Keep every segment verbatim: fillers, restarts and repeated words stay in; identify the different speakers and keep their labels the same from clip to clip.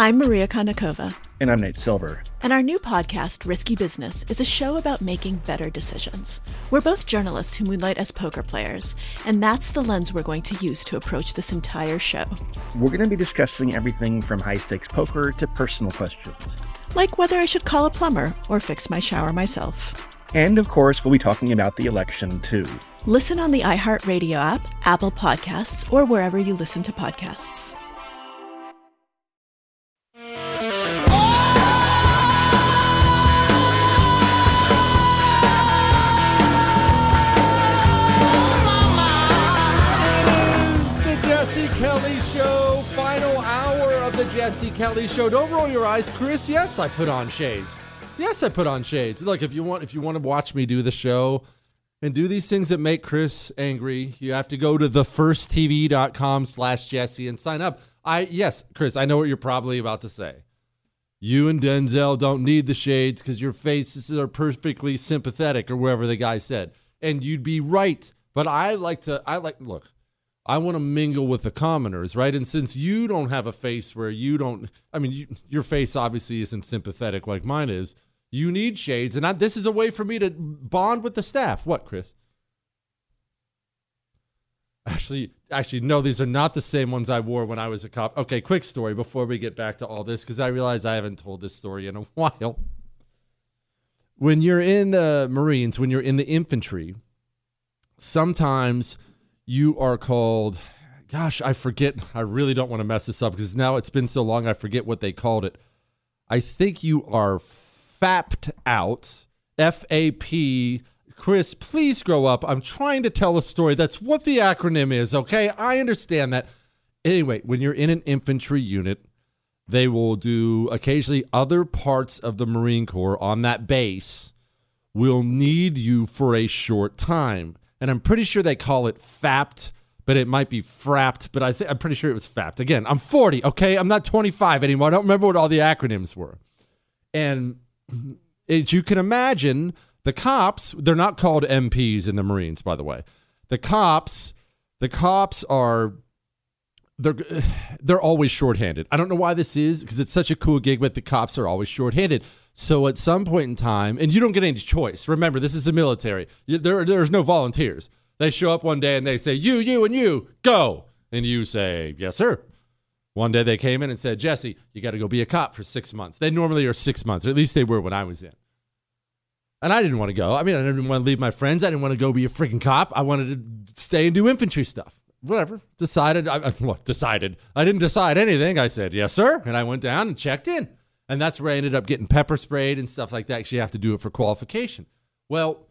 Speaker 1: I'm Maria Konnikova.
Speaker 2: And I'm Nate Silver.
Speaker 1: And our new podcast, Risky Business, is a show about making better decisions. We're both journalists who moonlight as poker players, and that's the lens we're going to use to approach this entire show.
Speaker 2: We're going to be discussing everything from high-stakes poker to personal questions.
Speaker 1: Like whether I should call a plumber or fix my shower myself.
Speaker 2: And, of course, we'll be talking about the election, too.
Speaker 1: Listen on the iHeartRadio app, Apple Podcasts, or wherever you listen to podcasts.
Speaker 3: Kelly Show, final hour of the Jesse Kelly Show. Don't roll your eyes, Chris. Yes, I put on shades. Yes, I put on shades. Look, if you want, if you want to watch me do the show and do these things that make Chris angry, you have to go to thefirsttv.com slash Jesse and sign up. I yes, Chris, I know what you're probably about to say. You and Denzel don't need the shades because your faces are perfectly sympathetic, or whatever the guy said, and you'd be right. But I like to. I like look. I want to mingle with the commoners, right? And since you don't have a face where you don't, I mean, you, your face obviously isn't sympathetic like mine is. You need shades, and I, this is a way for me to bond with the staff. What, Chris? Actually, actually, no, these are not the same ones I wore when I was a cop. Okay, quick story before we get back to all this, because I realize I haven't told this story in a while. When you're in the Marines, when you're in the infantry, sometimes you are called, gosh, I forget. I really don't want to mess this up because now it's been so long I forget what they called it. I think you are fapped out, F A P. Chris, please grow up. I'm trying to tell a story. That's what the acronym is, okay? I understand that. Anyway, when you're in an infantry unit, they will do occasionally other parts of the Marine Corps on that base will need you for a short time. And I'm pretty sure they call it fapped, but it might be frapped, but I think I'm pretty sure it was fapped. Again, I'm forty, okay? I'm not twenty-five anymore. I don't remember what all the acronyms were. And as you can imagine, the cops, they're not called M Ps in the Marines, by the way. The cops, the cops are, they're they're always shorthanded. I don't know why this is, because it's such a cool gig, but the cops are always shorthanded. So at some point in time, and you don't get any choice. Remember, this is the military. You, there, there's no volunteers. They show up one day and they say, you, you, and you, go. And you say, yes, sir. One day they came in and said, Jesse, you got to go be a cop for six months. They normally are six months, or at least they were when I was in. And I didn't want to go. I mean, I didn't want to leave my friends. I didn't want to go be a freaking cop. I wanted to stay and do infantry stuff. Whatever. Decided. I, well, decided. I didn't decide anything. I said, yes, sir. And I went down and checked in. And that's where I ended up getting pepper sprayed and stuff like that, because you have to do it for qualification. Well,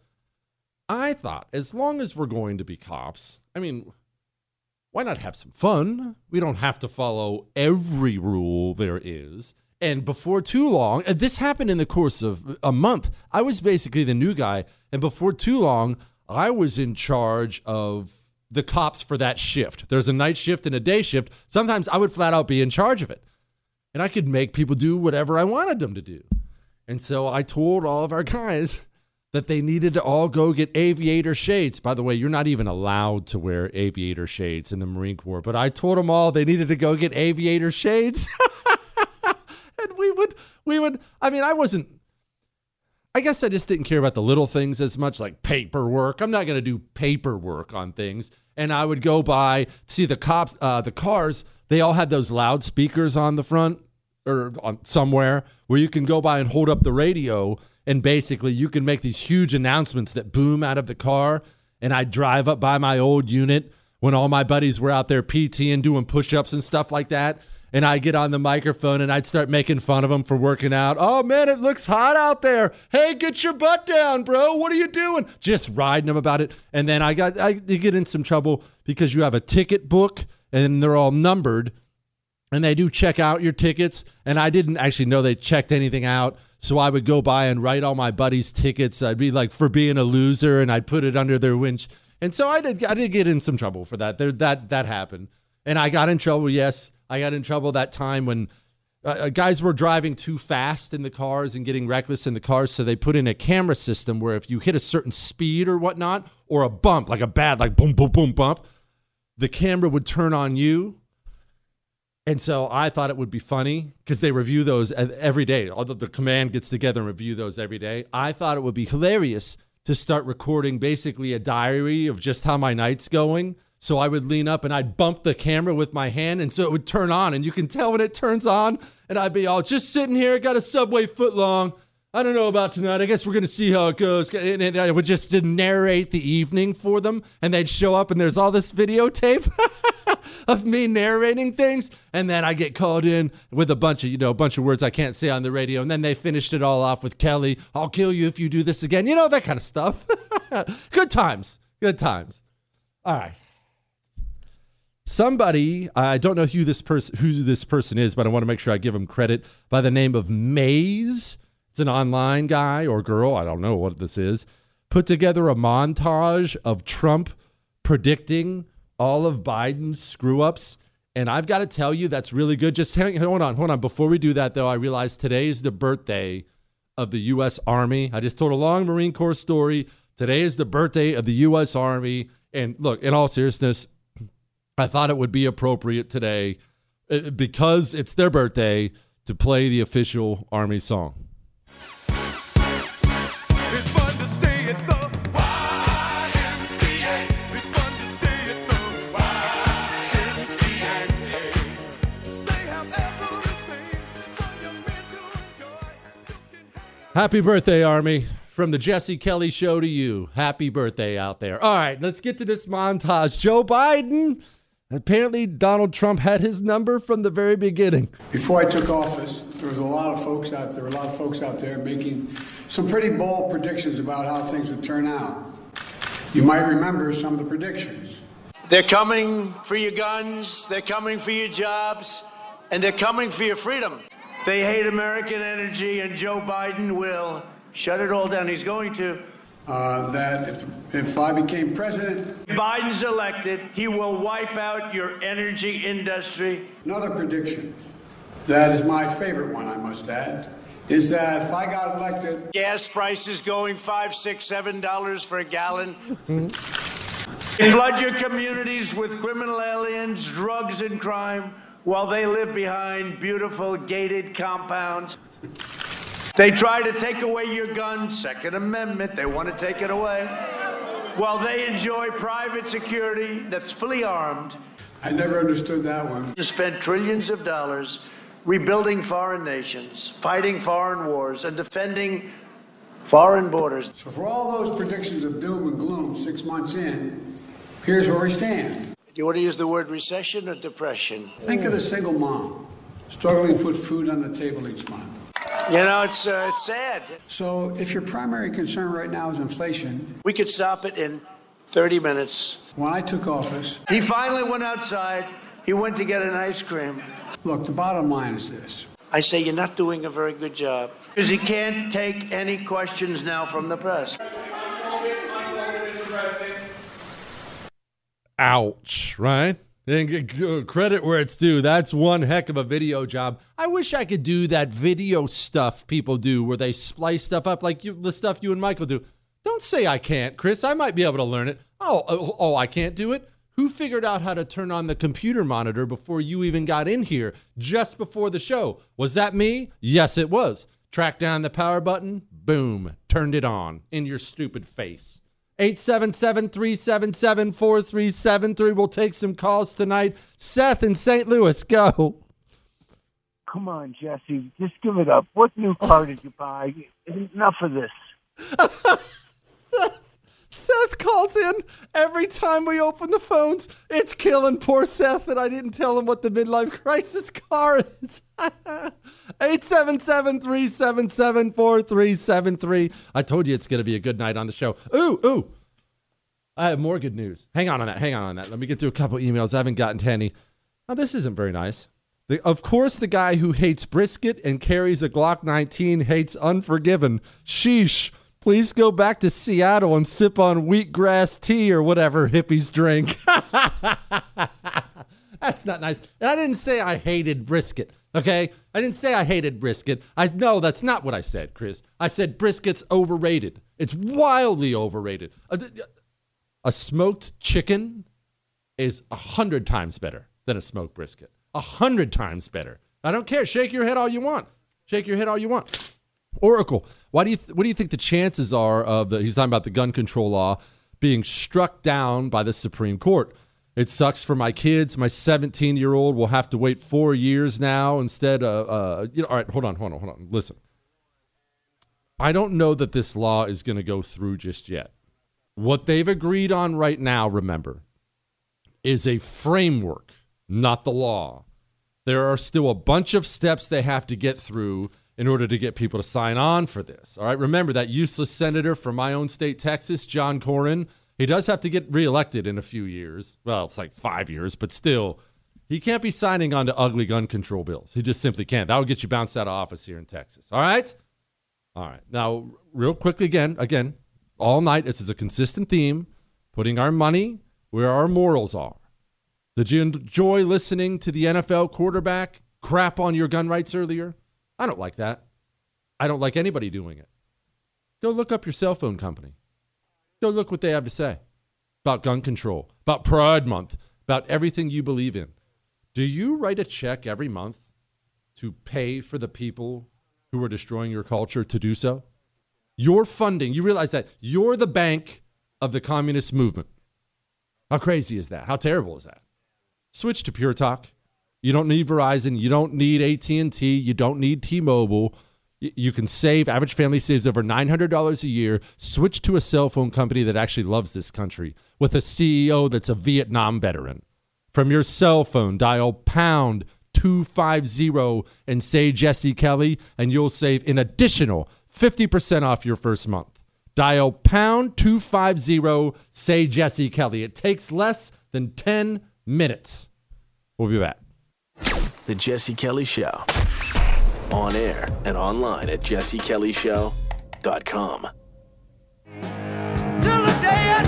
Speaker 3: I thought, as long as we're going to be cops, I mean, why not have some fun? We don't have to follow every rule there is. And before too long, and this happened in the course of a month, I was basically the new guy. And before too long, I was in charge of the cops for that shift. There's a night shift and a day shift. Sometimes I would flat out be in charge of it. And I could make people do whatever I wanted them to do. And so I told all of our guys that they needed to all go get aviator shades. By the way, you're not even allowed to wear aviator shades in the Marine Corps. But I told them all they needed to go get aviator shades. And we would, we would, I mean, I wasn't, I guess I just didn't care about the little things as much, like paperwork. I'm not going to do paperwork on things. And I would go by, see the cops, uh, the cars, they all had those loudspeakers on the front or on somewhere where you can go by and hold up the radio, and basically you can make these huge announcements that boom out of the car. And I'd drive up by my old unit when all my buddies were out there PTing, doing push-ups and stuff like that. And I'd get on the microphone and I'd start making fun of them for working out. Oh, man, it looks hot out there. Hey, get your butt down, bro. What are you doing? Just riding them about it. And then I got I you get in some trouble because you have a ticket book and they're all numbered. And they do check out your tickets. And I didn't actually know they checked anything out. So I would go by and write all my buddies' tickets. I'd be like, for being a loser, and I'd put it under their winch. And so I did I did get in some trouble for that. There, that that happened. And I got in trouble, yes. I got in trouble that time when uh, guys were driving too fast in the cars and getting reckless in the cars. So they put in a camera system where if you hit a certain speed or whatnot, or a bump, like a bad, like boom, boom, boom, bump, the camera would turn on you. And so I thought it would be funny because they review those every day. Although the command gets together and review those every day. I thought it would be hilarious to start recording basically a diary of just how my night's going. So I would lean up and I'd bump the camera with my hand. And so it would turn on and you can tell when it turns on. And I'd be all just sitting here, got a Subway foot long. I don't know about tonight. I guess we're going to see how it goes. And I would just narrate the evening for them. And they'd show up and there's all this videotape of me narrating things. And then I get called in with a bunch of, you know, a bunch of words I can't say on the radio. And then they finished it all off with Kelly. I'll kill you if you do this again. You know, that kind of stuff. Good times. Good times. All right. Somebody, I don't know who this person who this person is, but I want to make sure I give him credit, by the name of Maze. It's an online guy or girl, I don't know what this is, put together a montage of Trump predicting all of Biden's screw-ups. And I've got to tell you, that's really good. Just hang, hold on, hold on. Before we do that, though, I realize today is the birthday of the U S Army. I just told a long Marine Corps story. Today is the birthday of the U S Army. And look, in all seriousness, I thought it would be appropriate today, because it's their birthday, to play the official Army song.
Speaker 4: It's fun to stay at the Y M C A. It's fun to stay at the Y M C A. They have everything for your men to enjoy. You can hang out.
Speaker 3: Happy birthday, Army. From the Jesse Kelly Show to you. Happy birthday out there. All right, let's get to this montage. Joe Biden. Apparently, Donald Trump had his number from the very beginning.
Speaker 5: Before I took office, there was a lot of folks out there, were a lot of folks out there making some pretty bold predictions about how things would turn out. You might remember some of the predictions.
Speaker 6: They're coming for your guns, they're coming for your jobs, and they're coming for your freedom. They hate American energy, and Joe Biden will shut it all down. He's going to.
Speaker 5: Uh, that if, if I became president,
Speaker 6: Biden's elected, he will wipe out your energy industry.
Speaker 5: another prediction, that is my favorite one, I must add, is that if I got elected,
Speaker 6: Gas prices going five, six, seven dollars for a gallon. Flood your communities with criminal aliens, drugs, and crime while they live behind beautiful gated compounds. They try to take away your gun, Second Amendment, they want to take it away, while they enjoy private security that's fully armed.
Speaker 5: I never understood that one.
Speaker 6: You spend trillions of dollars rebuilding foreign nations, fighting foreign wars, and defending foreign borders.
Speaker 5: So for all those predictions of doom and gloom six months in, here's where we stand.
Speaker 6: Do you want to use the word recession or depression?
Speaker 5: Think of the single mom struggling to put food on the table each month.
Speaker 6: You know, it's uh, it's sad.
Speaker 5: So if your primary concern right now is inflation,
Speaker 6: We could stop it in thirty minutes.
Speaker 5: when I took office,
Speaker 6: He finally went outside. He went to get an ice cream.
Speaker 5: look, the bottom line is this.
Speaker 6: I say you're not doing a very good job. Because he can't take any questions now from the press.
Speaker 3: Ouch, right? And g- credit where it's due. That's one heck of a video job. I wish I could do that video stuff people do where they splice stuff up like you, the stuff you and Michael do. Don't say I can't, Chris. I might be able to learn it. Oh, oh, oh, I can't do it? Who figured out how to turn on the computer monitor before you even got in here, just before the show? Was that me? Yes, it was. Tracked down the power button, boom, turned it on in your stupid face. eight seven seven, three seven seven, four three seven three. We'll take some calls tonight. Seth in Saint Louis, go.
Speaker 7: Come on, Jesse, just give it up. What new car did you buy? Enough of this.
Speaker 3: Seth, Seth calls in every time we open the phones. It's killing poor Seth that I didn't tell him what the midlife crisis car is. eight seven seven, three seven seven, four three seven three. I told you it's going to be a good night on the show. Ooh, ooh. I have more good news. Hang on on that. Hang on on that. Let me get through a couple emails. I haven't gotten to any. Oh, this isn't very nice. The, of course, the guy who hates brisket and carries a Glock nineteen hates Unforgiven. Sheesh. Please go back to Seattle and sip on wheatgrass tea or whatever hippies drink. That's not nice. And I didn't say I hated brisket, okay? I didn't say I hated brisket. I No, that's not what I said, Chris. I said brisket's overrated. It's wildly overrated. A, a smoked chicken is a hundred times better than a smoked brisket. A hundred times better. I don't care. Shake your head all you want. Shake your head all you want. Oracle, why do you th- what do you think the chances are of the, he's talking about the gun control law being struck down by the Supreme Court? It sucks for my kids. My seventeen-year-old will have to wait four years now instead of, uh, you know, all right, hold on, hold on, hold on. Listen. I don't know that this law is going to go through just yet. What they've agreed on right now, remember, is a framework, not the law. There are still a bunch of steps they have to get through in order to get people to sign on for this. All right, remember that useless senator from my own state, Texas, John Cornyn, he does have to get reelected in a few years. Well, it's like five years, but still, he can't be signing on to ugly gun control bills. He just simply can't. That'll get you bounced out of office here in Texas. All right? All right. Now, real quickly again, again, all night, this is a consistent theme, putting our money where our morals are. Did you enjoy listening to the N F L quarterback crap on your gun rights earlier? I don't like that. I don't like anybody doing it. Go look up your cell phone company. Go look what they have to say about gun control, about Pride Month, about everything you believe in. Do you write a check every month to pay for the people who are destroying your culture to do so? You're funding. You realize that you're the bank of the communist movement. How crazy is that? How terrible is that? Switch to Pure Talk. You don't need Verizon. You don't need A T and T. You don't need T-Mobile. You can save. Average family saves over nine hundred dollars a year. Switch to a cell phone company that actually loves this country with a C E O that's a Vietnam veteran. From your cell phone, dial pound two five zero and say Jesse Kelly, and you'll save an additional fifty percent off your first month. Dial pound two five zero, say Jesse Kelly. It takes less than ten minutes. We'll be back.
Speaker 8: The Jesse Kelly Show. On air and online at jesse kelly show dot com.
Speaker 4: Till the day I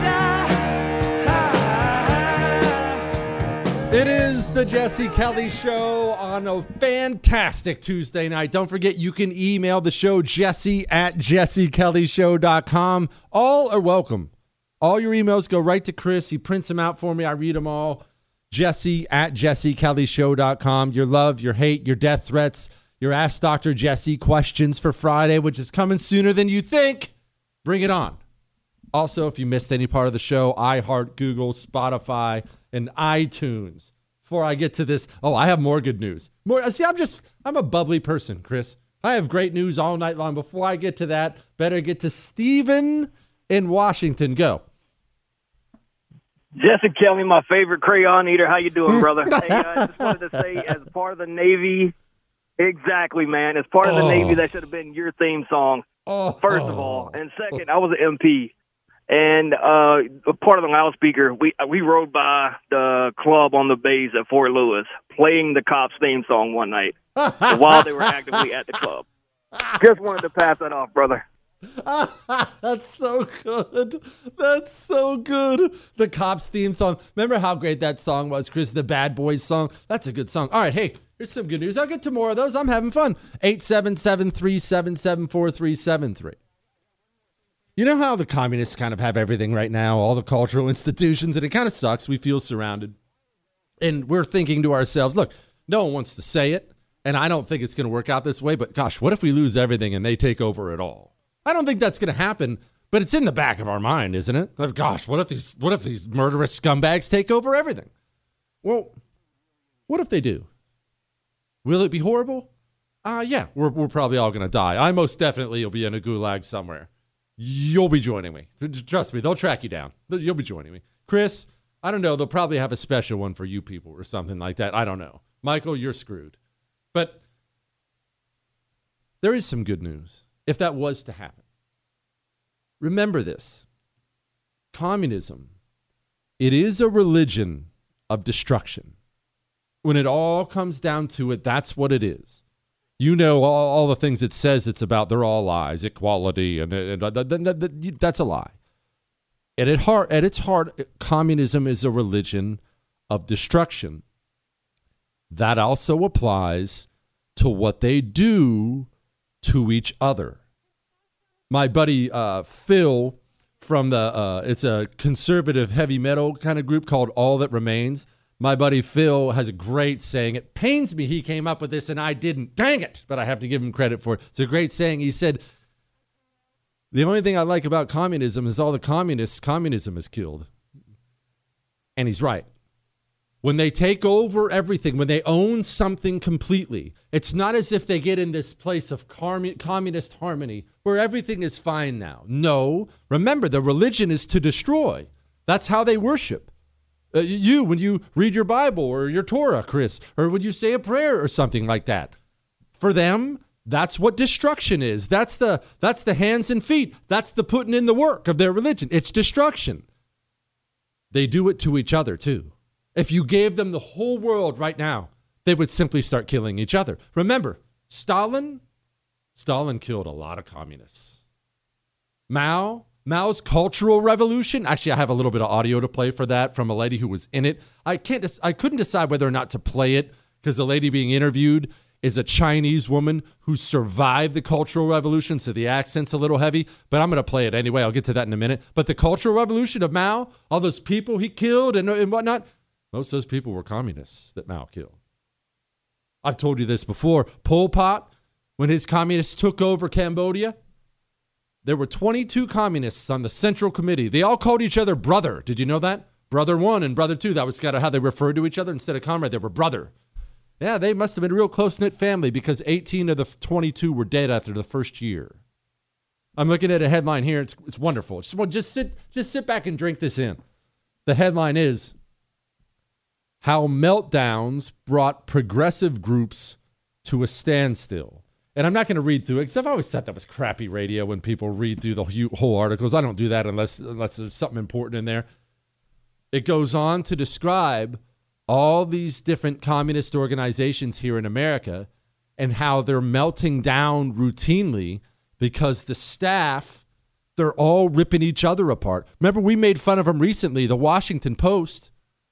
Speaker 4: die.
Speaker 3: It is the Jesse Kelly Show on a fantastic Tuesday night. Don't forget, you can email the show, jesse at jesse kelly show dot com. All are welcome. All your emails go right to Chris. He prints them out for me. I read them all. Jesse at jesse kelly show dot com. Your love, your hate, your death threats, your Ask Doctor Jesse questions for Friday, which is coming sooner than you think. Bring it on. Also, if you missed any part of the show, iHeart, Google, Spotify, and iTunes. Before I get to this, oh, I have more good news. More. See, I'm just, I'm a bubbly person, Chris. I have great news all night long. Before I get to that, better get to Steven in Washington. Go.
Speaker 9: Jesse Kelly, my favorite crayon eater. How you doing, brother? Hey, I just wanted to say, as part of the Navy, exactly, man. As part of the
Speaker 3: Oh.
Speaker 9: Navy, that should have been your theme song,
Speaker 3: Oh.
Speaker 9: first of all. And second, I was an M P. And uh, a part of the loudspeaker, we we rode by the club on the bays at Fort Lewis, playing the Cops theme song one night while they were actively at the club. Just wanted to pass that off, brother.
Speaker 3: That's so good. That's so good. The Cops theme song. Remember how great that song was, Chris? The Bad Boys song. That's a good song. All right, hey, here's some good news. I'll get to more of those. I'm having fun. eight seven seven, three seven seven, four three seven three. You know how the communists kind of have everything right now, all the cultural institutions, and it kind of sucks. We feel surrounded. And we're thinking to ourselves, look, no one wants to say it, and I don't think it's going to work out this way, but gosh, what if we lose everything and they take over it all? I don't think that's going to happen, but it's in the back of our mind, isn't it? Like, gosh, what if these what if these murderous scumbags take over everything? Well, what if they do? Will it be horrible? Uh, yeah, we're, we're probably all going to die. I most definitely will be in a gulag somewhere. You'll be joining me. Trust me, they'll track you down. You'll be joining me. Chris, I don't know. They'll probably have a special one for you people or something like that. I don't know. Michael, you're screwed. But there is some good news. If that was to happen, remember this. Communism, it is a religion of destruction. When it all comes down to it, that's what it is. You know, all, all the things it says it's about, they're all lies, equality, and, and, and, and, and that's a lie. And at heart, at its heart, communism is a religion of destruction. That also applies to what they do to each other. My buddy uh, Phil from the, uh, it's a conservative heavy metal kind of group called All That Remains. My buddy Phil has a great saying. It pains me he came up with this and I didn't. Dang it. But I have to give him credit for it. It's a great saying. He said, the only thing I like about communism is all the communists communism has killed. And he's right. When they take over everything, when they own something completely, it's not as if they get in this place of commun- communist harmony where everything is fine now. No. Remember, the religion is to destroy. That's how they worship. Uh, you, when you read your Bible or your Torah, Chris, or when you say a prayer or something like that, for them, that's what destruction is. That's the that's the hands and feet. That's the putting in the work of their religion. It's destruction. They do it to each other, too. If you gave them the whole world right now, they would simply start killing each other. Remember, Stalin, Stalin killed a lot of communists. Mao, Mao's Cultural Revolution. Actually, I have a little bit of audio to play for that from a lady who was in it. I can't. I couldn't decide whether or not to play it because the lady being interviewed is a Chinese woman who survived the Cultural Revolution, so the accent's a little heavy. But I'm going to play it anyway. I'll get to that in a minute. But the Cultural Revolution of Mao, all those people he killed and, and whatnot, most of those people were communists that Mao killed. I've told you this before. Pol Pot, when his communists took over Cambodia, there were twenty-two communists on the Central Committee. They all called each other brother. Did you know that? Brother one and brother two. That was kind of how they referred to each other. Instead of comrade, they were brother. Yeah, they must have been a real close-knit family because eighteen of the twenty-two were dead after the first year. I'm looking at a headline here. It's, it's wonderful. Just, well, just sit, just sit back and drink this in. The headline is, How Meltdowns Brought Progressive Groups to a Standstill. And I'm not going to read through it because I've always thought that was crappy radio when people read through the whole articles. I don't do that unless unless there's something important in there. It goes on to describe all these different communist organizations here in America and how they're melting down routinely because the staff, they're all ripping each other apart. Remember, we made fun of them recently, the Washington Post.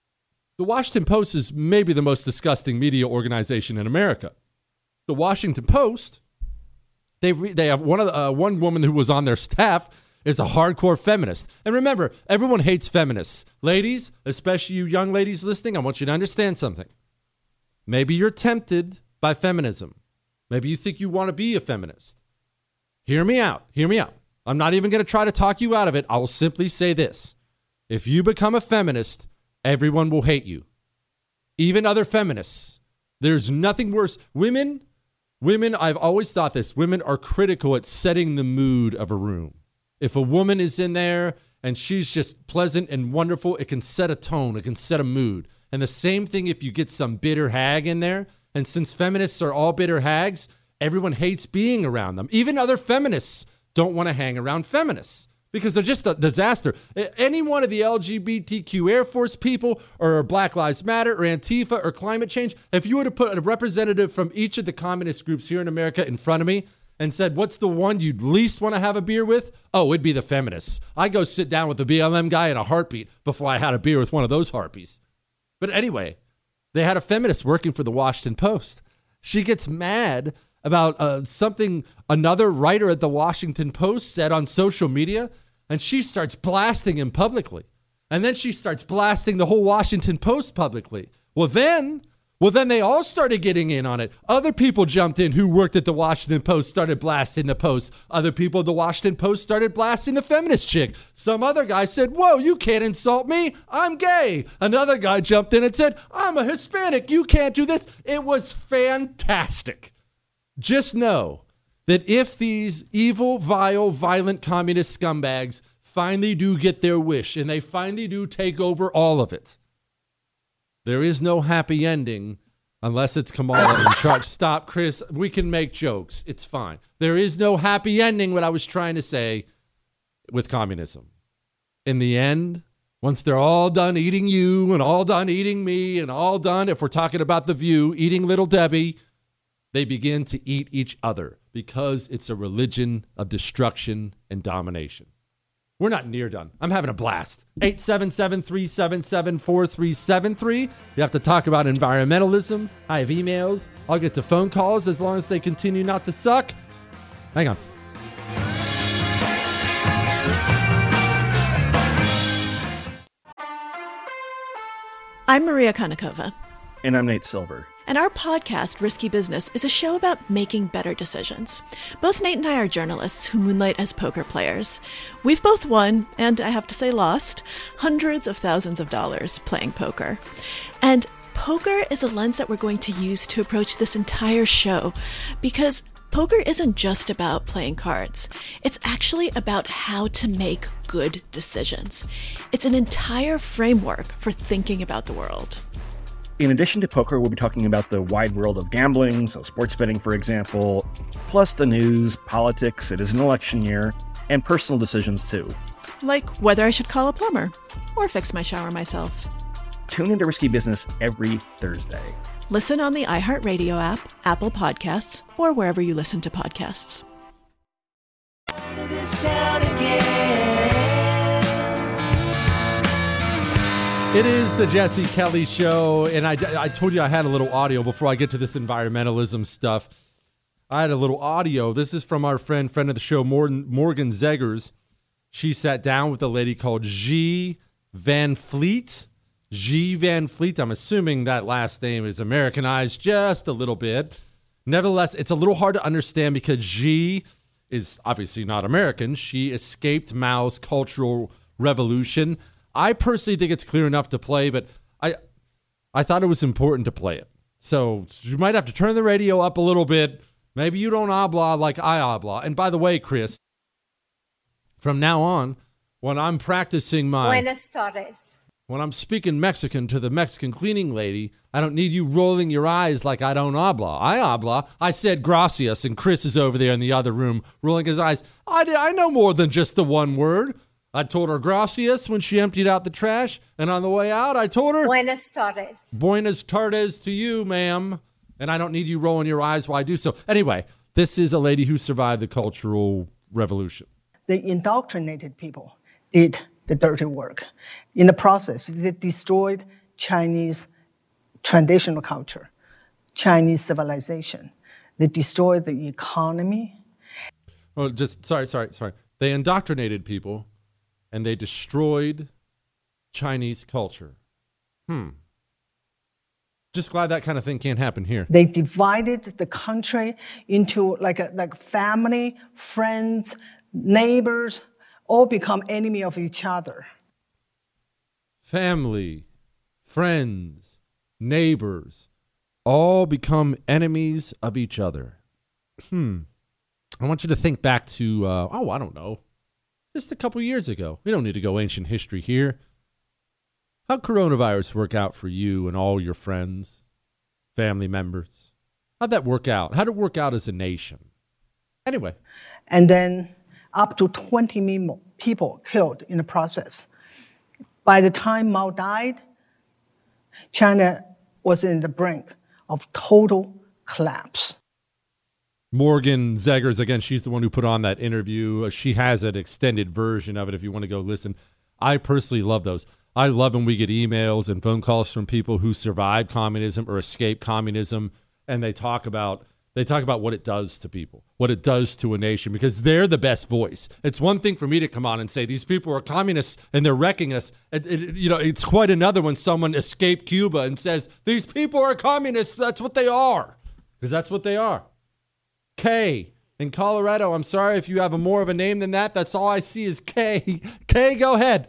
Speaker 3: The Washington Post is maybe the most disgusting media organization in America. The Washington Post, they re- they have one of the, uh, one woman who was on their staff is a hardcore feminist. And remember, everyone hates feminists. Ladies, especially you young ladies listening, I want you to understand something. Maybe you're tempted by feminism. Maybe you think you want to be a feminist. Hear me out. Hear me out. I'm not even going to try to talk you out of it. I will simply say this. If you become a feminist, everyone will hate you. Even other feminists. There's nothing worse. Women, women, I've always thought this. Women are critical at setting the mood of a room. If a woman is in there and she's just pleasant and wonderful, it can set a tone. It can set a mood. And the same thing if you get some bitter hag in there. And since feminists are all bitter hags, everyone hates being around them. Even other feminists don't want to hang around feminists because they're just a disaster. Any one of the L G B T Q Air Force people or Black Lives Matter or Antifa or climate change, if you were to put a representative from each of the communist groups here in America in front of me and said, what's the one you'd least want to have a beer with? Oh, it'd be the feminists. I go sit down with the B L M guy in a heartbeat before I had a beer with one of those harpies. But anyway, they had a feminist working for the Washington Post. She gets mad about uh, something another writer at the Washington Post said on social media, and she starts blasting him publicly. And then she starts blasting the whole Washington Post publicly. Well, then... Well, then they all started getting in on it. Other people jumped in who worked at the Washington Post, started blasting the Post. Other people at the Washington Post started blasting the feminist chick. Some other guy said, whoa, you can't insult me. I'm gay. Another guy jumped in and said, I'm a Hispanic. You can't do this. It was fantastic. Just know that if these evil, vile, violent communist scumbags finally do get their wish and they finally do take over all of it, there is no happy ending unless it's Kamala and Trump. Stop, Chris. We can make jokes. It's fine. There is no happy ending, what I was trying to say, with communism. In the end, once they're all done eating you and all done eating me and all done, if we're talking about The View, eating Little Debbie, they begin to eat each other because it's a religion of destruction and domination. We're not near done. I'm having a blast. eight seven seven, three seven seven, four three seven three. You have to talk about environmentalism. I have emails. I'll get to phone calls as long as they continue not to suck. Hang on.
Speaker 1: I'm Maria Konnikova.
Speaker 2: And I'm Nate Silver.
Speaker 1: And our podcast, Risky Business, is a show about making better decisions. Both Nate and I are journalists who moonlight as poker players. We've both won, and I have to say lost, hundreds of thousands of dollars playing poker. And poker is a lens that we're going to use to approach this entire show, because poker isn't just about playing cards. It's actually about how to make good decisions. It's an entire framework for thinking about the world.
Speaker 2: In addition to poker, we'll be talking about the wide world of gambling, so sports betting, for example, plus the news, politics, it is an election year, and personal decisions, too.
Speaker 1: Like whether I should call a plumber or fix my shower myself.
Speaker 2: Tune into Risky Business every Thursday.
Speaker 1: Listen on the iHeartRadio app, Apple Podcasts, or wherever you listen to podcasts.
Speaker 3: It is the Jesse Kelly Show, and I, I told you I had a little audio before I get to this environmentalism stuff. I had a little audio. This is from our friend, friend of the show, Morgan, Morgan Zegers. She sat down with a lady called G. Van Fleet. G. Van Fleet. I'm assuming that last name is Americanized just a little bit. Nevertheless, it's a little hard to understand because G is obviously not American. She escaped Mao's Cultural Revolution. I personally think it's clear enough to play, but I I thought it was important to play it. So you might have to turn the radio up a little bit. Maybe you don't habla like I habla. And by the way, Chris, from now on, when I'm practicing my...
Speaker 10: Buenas tardes.
Speaker 3: When I'm speaking Mexican to the Mexican cleaning lady, I don't need you rolling your eyes like I don't habla. I habla. I said gracias, and Chris is over there in the other room rolling his eyes. I, I know more than just the one word. I told her gracias when she emptied out the trash, and on the way out, I told her...
Speaker 10: Buenas tardes.
Speaker 3: Buenas tardes to you, ma'am. And I don't need you rolling your eyes while I do so. Anyway, this is a lady who survived the Cultural Revolution.
Speaker 11: They indoctrinated people, did the dirty work. In the process, they destroyed Chinese traditional culture, Chinese civilization. They destroyed the economy.
Speaker 3: Well, just, sorry, sorry, sorry. They indoctrinated people, and they destroyed Chinese culture. Hmm. Just glad that kind of thing can't happen here.
Speaker 11: They divided the country into like a, like family, friends, neighbors, all become enemy of each other.
Speaker 3: Family, friends, neighbors, all become enemies of each other. Hmm. I want you to think back to, uh, oh, I don't know, just a couple years ago. We don't need to go ancient history here. How'd coronavirus work out for you and all your friends, family members? How'd that work out? How'd it work out as a nation? Anyway.
Speaker 11: And then up to twenty million people killed in the process. By the time Mao died, China was in the brink of total collapse.
Speaker 3: Morgan Zegers, again, she's the one who put on that interview. She has an extended version of it if you want to go listen. I personally love those. I love when we get emails and phone calls from people who survived communism or escaped communism, and they talk about they talk about what it does to people, what it does to a nation, because they're the best voice. It's one thing for me to come on and say these people are communists and they're wrecking us. It, it, you know, it's quite another when someone escaped Cuba and says these people are communists. That's what they are, because that's what they are. K in Colorado. I'm sorry if you have a more of a name than that. That's all I see is K. K, go ahead.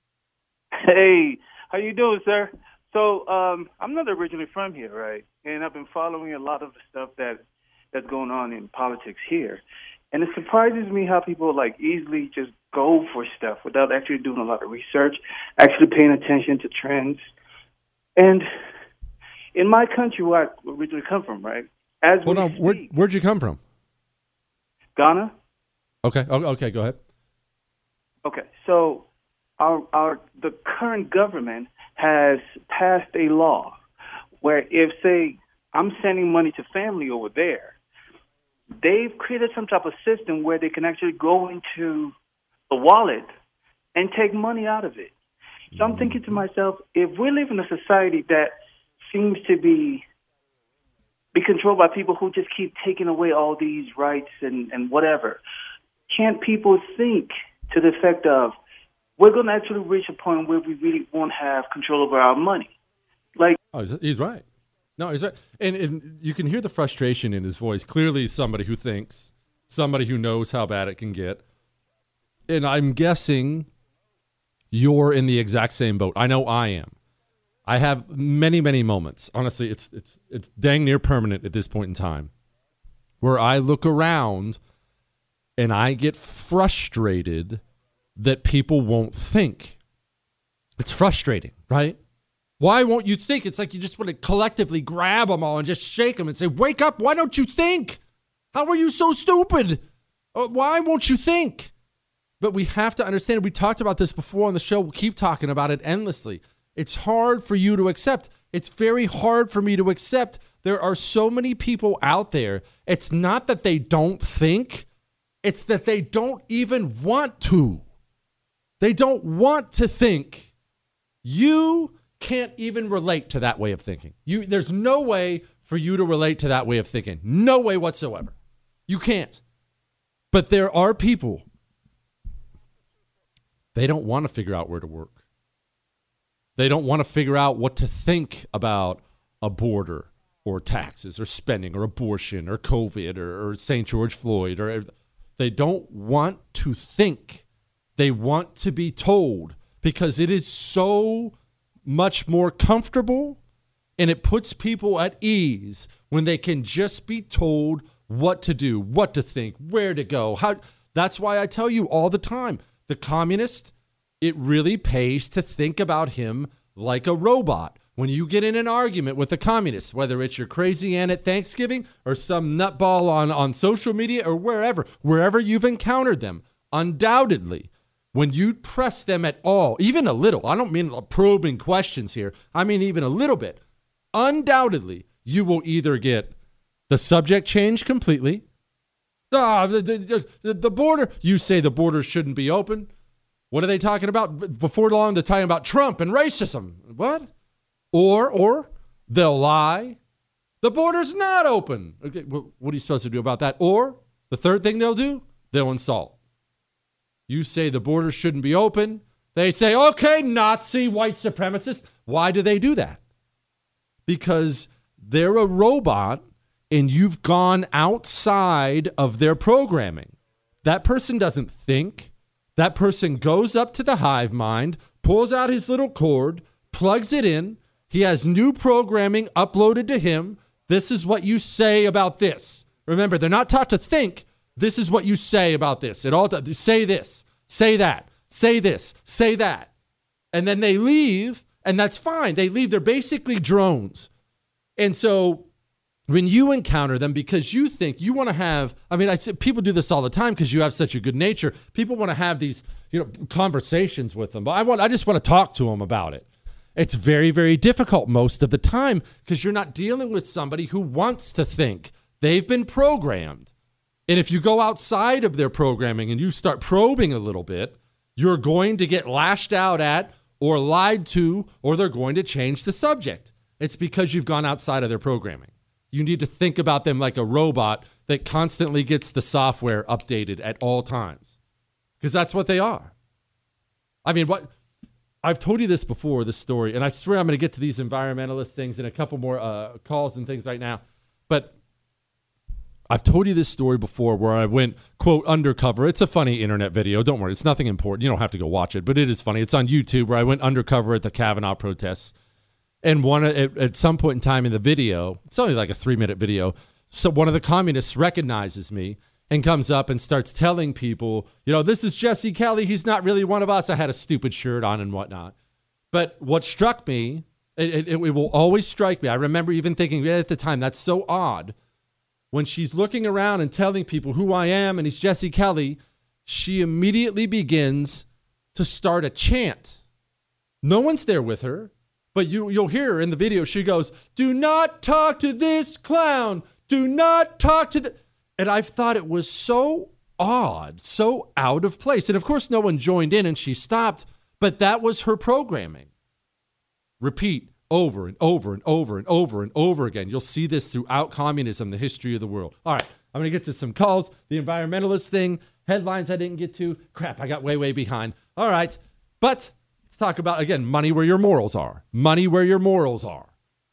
Speaker 12: Hey, how you doing, sir? So um, I'm not originally from here, right? And I've been following a lot of the stuff that that's going on in politics here. And it surprises me how people like easily just go for stuff without actually doing a lot of research, actually paying attention to trends. And in my country, where I originally come from, right? As
Speaker 3: Hold
Speaker 12: we
Speaker 3: on,
Speaker 12: speak,
Speaker 3: Where, where'd you come from?
Speaker 12: Ghana.
Speaker 3: Okay, oh, okay, go ahead.
Speaker 12: Okay, so our our the current government has passed a law where if, say, I'm sending money to family over there, they've created some type of system where they can actually go into the wallet and take money out of it. So I'm thinking to myself, if we live in a society that seems to be be controlled by people who just keep taking away all these rights and, and whatever, can't people think to the effect of, we're going to actually reach a point where we really won't have control over our money?
Speaker 3: Oh, he's, he's right. No, he's right. And, and you can hear the frustration in his voice. Clearly somebody who thinks, somebody who knows how bad it can get. And I'm guessing you're in the exact same boat. I know I am. I have many, many moments. Honestly, it's it's it's dang near permanent at this point in time, where I look around and I get frustrated that people won't think. It's frustrating, right? Why won't you think? It's like you just want to collectively grab them all and just shake them and say, wake up, why don't you think? How are you so stupid? Why won't you think? But we have to understand, we talked about this before on the show, we'll keep talking about it endlessly. It's hard for you to accept. It's very hard for me to accept. There are so many people out there. It's not that they don't think. It's that they don't even want to. They don't want to think. You can't even relate to that way of thinking. You, there's no way for you to relate to that way of thinking. No way whatsoever. You can't. But there are people, they don't want to figure out where to work. They don't want to figure out what to think about a border or taxes or spending or abortion or COVID or, or Saint George Floyd. Or they don't want to think. They want to be told, because it is so much more comfortable and it puts people at ease when they can just be told what to do, what to think, where to go. How. That's why I tell you all the time, the communist, it really pays to think about him like a robot. When you get in an argument with a communist, whether it's your crazy aunt at Thanksgiving or some nutball on, on social media or wherever, wherever you've encountered them, undoubtedly, when you press them at all, even a little, I don't mean probing questions here, I mean even a little bit, undoubtedly, you will either get the subject changed completely. Ah, the, the, the, the border, you say the border shouldn't be open. What are they talking about? Before long, they're talking about Trump and racism. What? Or, or they'll lie. The border's not open. Okay, well, what are you supposed to do about that? Or the third thing they'll do, they'll insult. You say the border shouldn't be open. They say, okay, Nazi white supremacist. Why do they do that? Because they're a robot and you've gone outside of their programming. That person doesn't think. That person goes up to the hive mind, pulls out his little cord, plugs it in. He has new programming uploaded to him. This is what you say about this. Remember, they're not taught to think. This is what you say about this. It all say this, say that, say this, say that. And then they leave, and that's fine. They leave. They're basically drones. And so when you encounter them, because you think you want to have, I mean, I say people do this all the time because you have such a good nature. People want to have these, you know, conversations with them. But I want, I just want to talk to them about it. It's very, very difficult most of the time because you're not dealing with somebody who wants to think. They've been programmed. And if you go outside of their programming and you start probing a little bit, you're going to get lashed out at or lied to, or they're going to change the subject. It's because you've gone outside of their programming. You need to think about them like a robot that constantly gets the software updated at all times, because that's what they are. I mean, what I've told you this before, this story, and I swear I'm going to get to these environmentalist things in a couple more uh, calls and things right now. But I've told you this story before where I went, quote, undercover. It's a funny internet video. Don't worry. It's nothing important. You don't have to go watch it, but it is funny. It's on YouTube where I went undercover at the Kavanaugh protests. And one at, at some point in time in the video, it's only like a three minute video. So one of the communists recognizes me and comes up and starts telling people, you know, this is Jesse Kelly. He's not really one of us. I had a stupid shirt on and whatnot. But what struck me, it, it, it will always strike me. I remember even thinking at the time, that's so odd. When she's looking around and telling people who I am and he's Jesse Kelly, she immediately begins to start a chant. No one's there with her. But you, you'll hear her in the video. She goes, do not talk to this clown. Do not talk to the... And I thought it was so odd, so out of place. And of course, no one joined in and she stopped. But that was her programming. Repeat over and over and over and over and over again. You'll see this throughout communism, the history of the world. All right, I'm going to get to some calls. The environmentalist thing, headlines I didn't get to. Crap, I got way, way behind. All right, but... let's talk about, again, money where your morals are. Money where your morals are.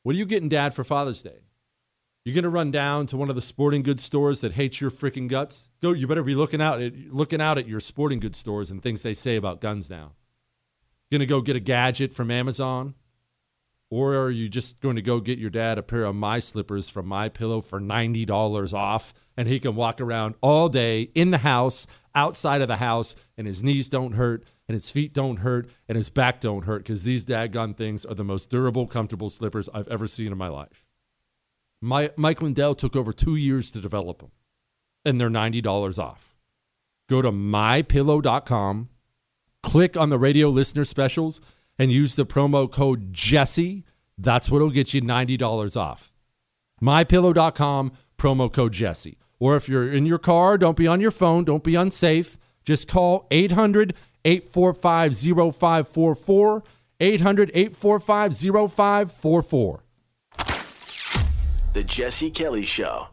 Speaker 3: What are you getting Dad for Father's Day? You're going to run down to one of the sporting goods stores that hates your freaking guts? Go, you better be looking out at, looking out at your sporting goods stores and things they say about guns now. Going to go get a gadget from Amazon? Or are you just going to go get your dad a pair of My Slippers from MyPillow for ninety dollars off, and he can walk around all day in the house, outside of the house, and his knees don't hurt, and his feet don't hurt, and his back don't hurt, because these dadgun things are the most durable, comfortable slippers I've ever seen in my life. My, Mike Lindell took over two years to develop them, and they're ninety dollars off. Go to my pillow dot com, click on the radio listener specials, and use the promo code Jesse. That's what will get you ninety dollars off. my pillow dot com, promo code Jesse. Or if you're in your car, don't be on your phone, don't be unsafe. Just call eight hundred, eight four five, zero five four four, eight hundred, eight four five, zero five four four.
Speaker 8: The Jesse Kelly Show.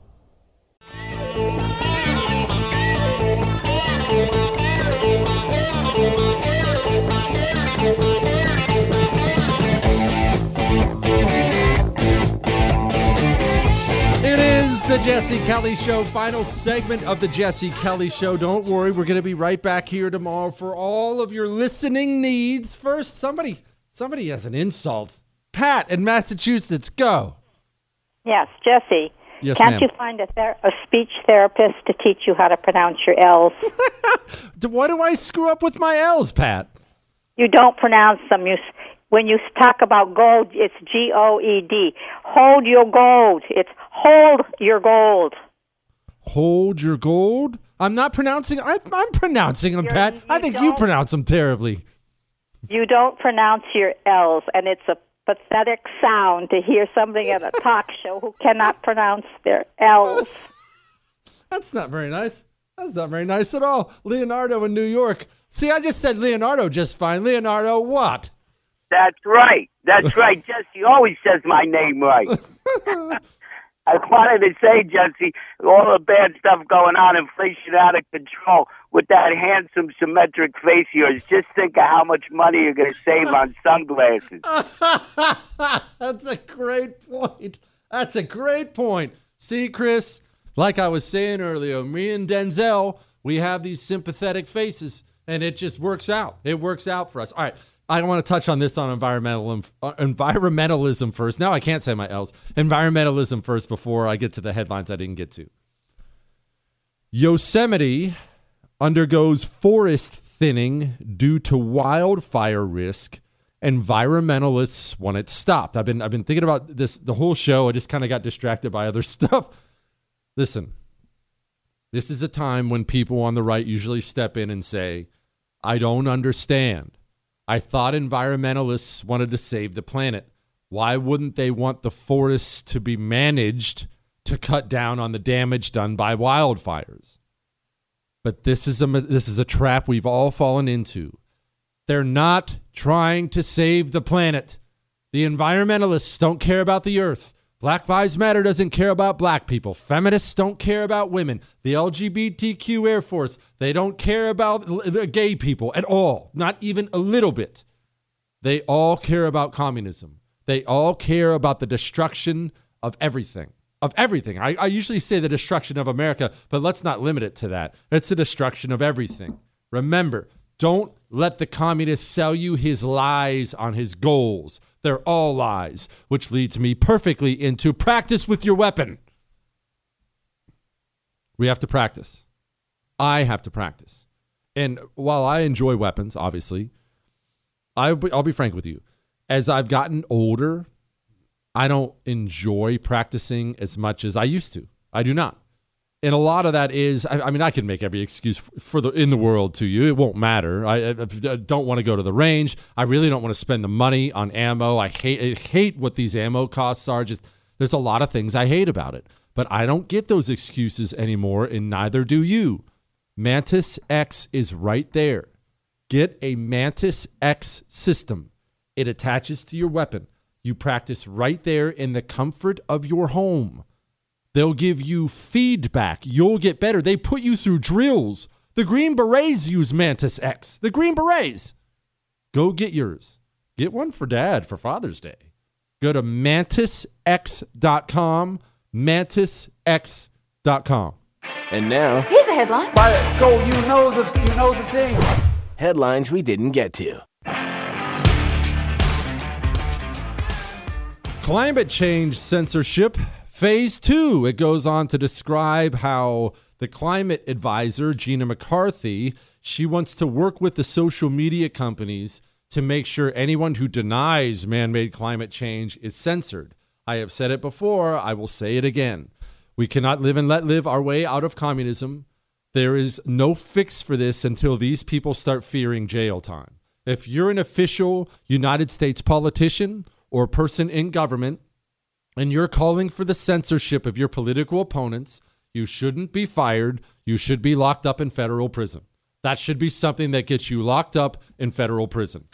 Speaker 3: It is the Jesse Kelly Show, final segment of the Jesse Kelly Show. Don't worry, we're going to be right back here tomorrow for all of your listening needs. First, somebody somebody has an insult. Pat in Massachusetts, go.
Speaker 10: Yes, Jesse.
Speaker 3: Yes,
Speaker 10: Can't
Speaker 3: ma'am.
Speaker 10: you find a, ther- a speech therapist to teach you how to pronounce your L's?
Speaker 3: Why do I screw up with my L's, Pat?
Speaker 10: You don't pronounce them. You, s- when you talk about gold, it's G O E D. Hold your gold. It's hold your gold.
Speaker 3: Hold your gold? I'm not pronouncing, I, I'm pronouncing them,
Speaker 10: You're-
Speaker 3: Pat. I
Speaker 10: you
Speaker 3: think you
Speaker 10: don't-
Speaker 3: pronounce them terribly.
Speaker 10: You don't pronounce your L's, and it's a pathetic sound to hear somebody at a talk show who cannot pronounce their L's.
Speaker 3: That's not very nice. That's not very nice at all. Leonardo in New York. See, I just said Leonardo just fine. Leonardo, what?
Speaker 13: That's right. That's right. Jesse always says my name right. I wanted to say, Jesse, all the bad stuff going on, inflation out of control, with that handsome, symmetric face of yours, just think of how much money you're going to save on sunglasses.
Speaker 3: That's a great point. That's a great point. See, Chris, like I was saying earlier, me and Denzel, we have these sympathetic faces, and it just works out. It works out for us. All right. I want to touch on this on environmental, uh, environmentalism first. Now I can't say my L's. Environmentalism first before I get to the headlines I didn't get to. Yosemite undergoes forest thinning due to wildfire risk. Environmentalists want it stopped. I've been I've been thinking about this the whole show. I just kind of got distracted by other stuff. Listen, this is a time when people on the right usually step in and say, I don't understand. I thought environmentalists wanted to save the planet. Why wouldn't they want the forests to be managed to cut down on the damage done by wildfires? But this is a this is a trap we've all fallen into. They're not trying to save the planet. The environmentalists don't care about the earth. Black Lives Matter doesn't care about black people. Feminists don't care about women. The L G B T Q Air Force, they don't care about the gay people at all, not even a little bit. They all care about communism. They all care about the destruction of everything, of everything. I, I usually say the destruction of America, but let's not limit it to that. It's the destruction of everything. Remember, don't let the communist sell you his lies on his goals. They're all lies, which leads me perfectly into practice with your weapon. We have to practice. I have to practice. And while I enjoy weapons, obviously, I'll be, I'll be frank with you. As I've gotten older, I don't enjoy practicing as much as I used to. I do not. And a lot of that is, I, I mean, I can make every excuse for, for the in the world to you. It won't matter. I, I, I don't want to go to the range. I really don't want to spend the money on ammo. I hate I hate what these ammo costs are. Just there's a lot of things I hate about it. But I don't get those excuses anymore, and neither do you. Mantis X is right there. Get a Mantis X system. It attaches to your weapon. You practice right there in the comfort of your home. They'll give you feedback. You'll get better. They put you through drills. The Green Berets use Mantis X. The Green Berets. Go get yours. Get one for Dad for Father's Day. Go to mantis x dot com, mantis x dot com.
Speaker 8: And now,
Speaker 14: Here's a headline.
Speaker 15: Why, go, you know the, you know the thing.
Speaker 8: headlines we didn't get to.
Speaker 3: Climate change censorship, phase two. It goes on to describe how the climate advisor, Gina McCarthy, she wants to work with the social media companies to make sure anyone who denies man-made climate change is censored. I have said it before. I will say it again. We cannot live and let live our way out of communism. There is no fix for this until these people start fearing jail time. If you're an official United States politician or person in government and you're calling for the censorship of your political opponents, you shouldn't be fired. You should be locked up in federal prison. That should be something that gets you locked up in federal prison.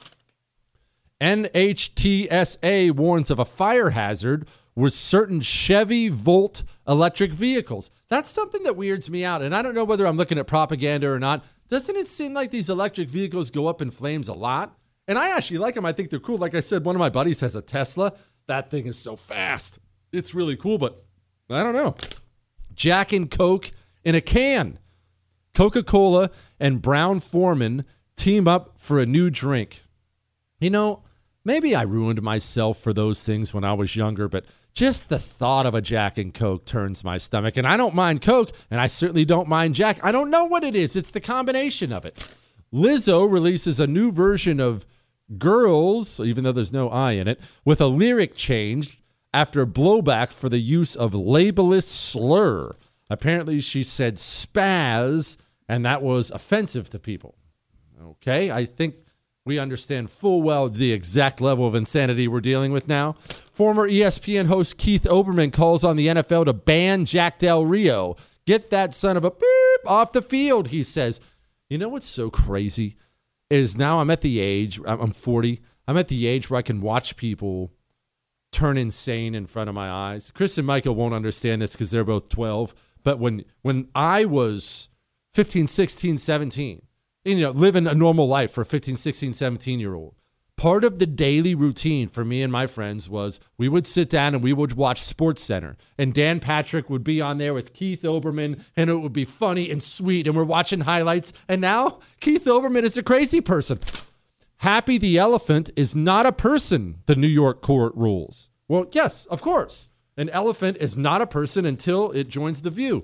Speaker 3: N H T S A warns of a fire hazard with certain Chevy Volt electric vehicles. That's something that weirds me out, and I don't know whether I'm looking at propaganda or not. Doesn't it seem like these electric vehicles go up in flames a lot? And I actually like them. I think they're cool. Like I said, one of my buddies has a Tesla. That thing is so fast. It's really cool, but I don't know. Jack and Coke in a can. Coca-Cola and Brown-Forman team up for a new drink. You know, maybe I ruined myself for those things when I was younger, but just the thought of a Jack and Coke turns my stomach. And I don't mind Coke, and I certainly don't mind Jack. I don't know what it is. It's the combination of it. Lizzo releases a new version of Girls, even though there's no I in it, with a lyric change after blowback for the use of labelist slur. Apparently, she said spaz, and that was offensive to people. Okay, I think we understand full well the exact level of insanity we're dealing with now. Former E S P N host Keith Olbermann calls on the N F L to ban Jack Del Rio. Get that son of a beep off the field, he says. You know what's so crazy is now I'm at the age, I'm forty, I'm at the age where I can watch people turn insane in front of my eyes. Chris and Michael won't understand this because they're both twelve. But when when I was fifteen, sixteen, seventeen, you know, living a normal life for a fifteen, sixteen, seventeen-year-old, part of the daily routine for me and my friends was we would sit down and we would watch SportsCenter. And Dan Patrick would be on there with Keith Olbermann, and it would be funny and sweet, and we're watching highlights. And now Keith Olbermann is a crazy person. Happy the Elephant is not a person, the New York court rules. Well, yes, of course. An elephant is not a person until it joins the view.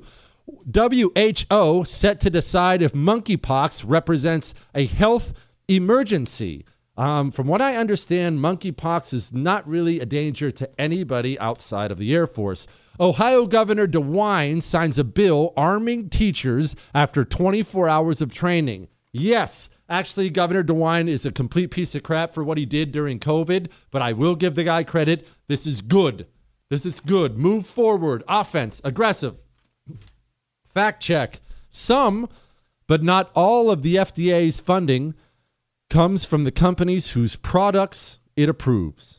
Speaker 3: W H O set to decide if monkeypox represents a health emergency. Um, from what I understand, monkeypox is not really a danger to anybody outside of the Air Force. Ohio Governor DeWine signs a bill arming teachers after twenty-four hours of training. Yes, actually, Governor DeWine is a complete piece of crap for what he did during COVID, but I will give the guy credit. This is good. This is good. Move forward. Offense. Aggressive. Fact check. Some, but not all of the F D A's funding comes from the companies whose products it approves.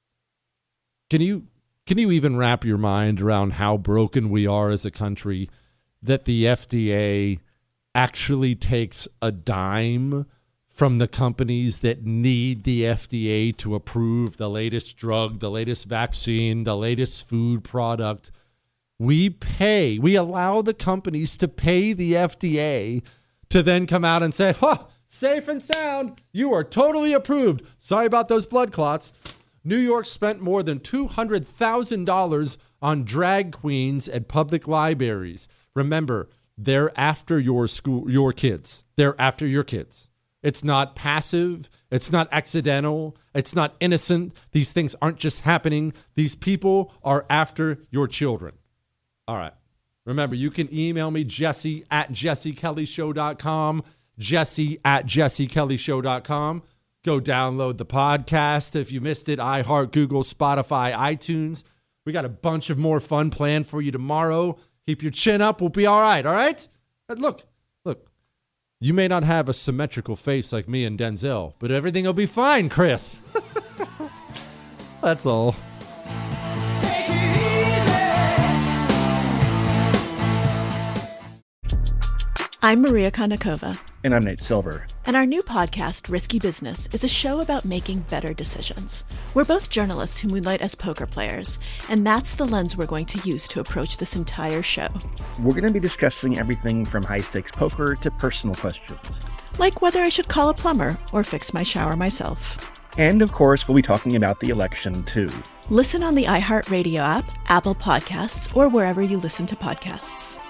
Speaker 3: Can you can you even wrap your mind around how broken we are as a country that the F D A actually takes a dime from the companies that need the F D A to approve the latest drug, the latest vaccine, the latest food product? We pay, we allow the companies to pay the F D A to then come out and say, huh, safe and sound, you are totally approved. Sorry about those blood clots. New York spent more than two hundred thousand dollars on drag queens at public libraries. Remember, they're after your school, your kids. They're after your kids. It's not passive. It's not accidental. It's not innocent. These things aren't just happening. These people are after your children. All right. Remember, you can email me, Jesse at jesse kelly show dot com, Jesse at jesse kelly show dot com. Go download the podcast. If you missed it, iHeart, Google, Spotify, iTunes. We got a bunch of more fun planned for you tomorrow. Keep your chin up. We'll be all right, all right? But look, look. You may not have a symmetrical face like me and Denzel, but everything will be fine, Chris. That's all.
Speaker 1: I'm Maria Konnikova.
Speaker 2: And I'm Nate Silver.
Speaker 1: And our new podcast, Risky Business, is a show about making better decisions. We're both journalists who moonlight as poker players, and that's the lens we're going to use to approach this entire show.
Speaker 2: We're going to be discussing everything from high-stakes poker to personal questions.
Speaker 1: Like whether I should call a plumber or fix my shower myself.
Speaker 2: And, of course, we'll be talking about the election, too.
Speaker 1: Listen on the iHeartRadio app, Apple Podcasts, or wherever you listen to podcasts.